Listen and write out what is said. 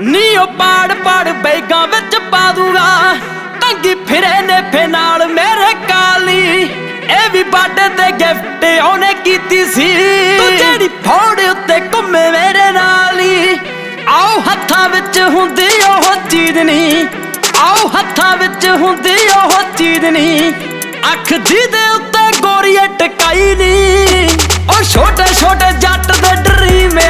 ਨੀ ਉਹ ਪਾੜ ਪਾੜ ਬੈਗਾਂ ਵਿੱਚ ਪਾ ਦੂਗਾ। ਟੰਗੀ ਫਿਰੇ ਨੇਫੇ ਨਾਲ ਮੇਰੇ ਕਾਲੀ, ਇਹ ਵੀ ਬਾਡੇ ਤੇ ਗਿਫਟ ਉਹਨੇ ਕੀਤੀ ਸੀ। ਤੂੰ ਜਿਹੜੀ ਫੋੜ ਉੱਤੇ ਘੁੰਮੇ ਮੇਰੇ ਨਾਲ ਹੀ, ਆਓ ਹੱਥਾਂ ਵਿੱਚ ਹੁੰਦੀ ਉਹ ਚੀਜ਼ ਨੀ, ਆਓ ਹੱਥਾਂ ਵਿੱਚ ਹੁੰਦੀ ਉਹ ਚੀਜ਼ ਨੀ। ਅੱਖ ਜਿਹਦੇ ਉੱਤੇ ਗੋਰੀਏ ਟਕਾਈ ਨੀ, ਉਹ ਛੋਟੇ ਛੋਟੇ ਜੱਟ ਦੇ ਡਰੀਮ